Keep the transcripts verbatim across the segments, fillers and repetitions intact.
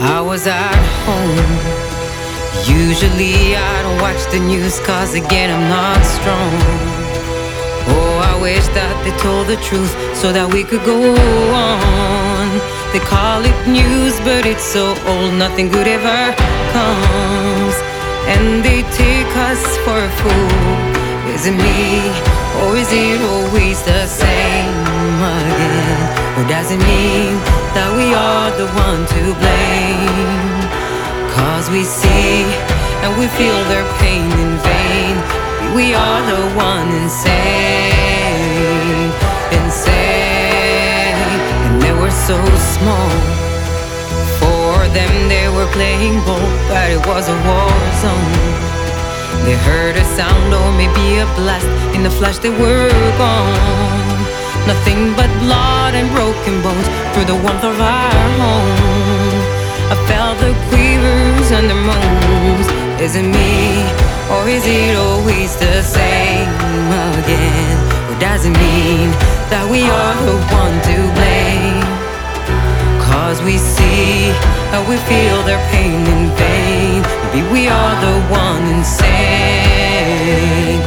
I was at home. Usually I don't watch the news, cause again I'm not strong. Oh, I wish that they told the truth so that we could go on. They call it news, but it's so old, nothing good ever comes. And they take us for a fool. Is it me, or is it always the same again? Or does it mean that we are the one to blame? Cause we see and we feel their pain in vain. We are the one insane, insane. And they were so small. For them they were playing ball, but it was a war zone. They heard a sound or maybe a blast. In the flash they were gone. Nothing but blood and broken bones through the warmth of our home. I felt the quivers and the moans. Is it me, or is it always the same again? Or does it mean that we are the one to blame? Cause we see and we feel their pain in vain. Maybe we are the one insane,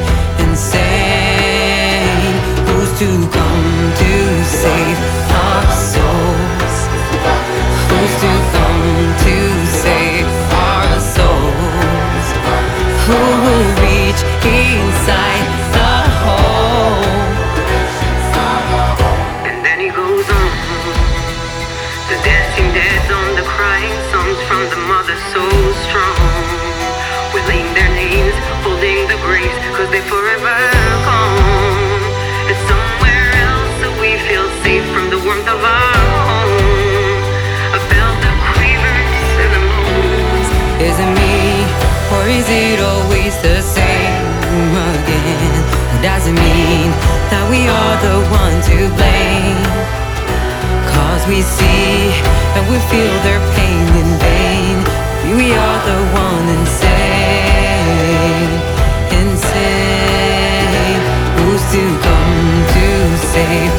insane. Who's to come to save our souls? Who's to come to save our souls? Who will reach inside the hole? And then he goes on, the dancing dead on the crying songs from the mother so strong, willing their names, holding the grace, cause they forever gone. And somewhere else so we feel safe from the warmth of our home. I felt the quivers and the moans. Is it me, or is it always the same again? Or does it mean that we are the one to blame? Cause we see and we feel their pain in vain. We are the one insane, insane. Who's to come to save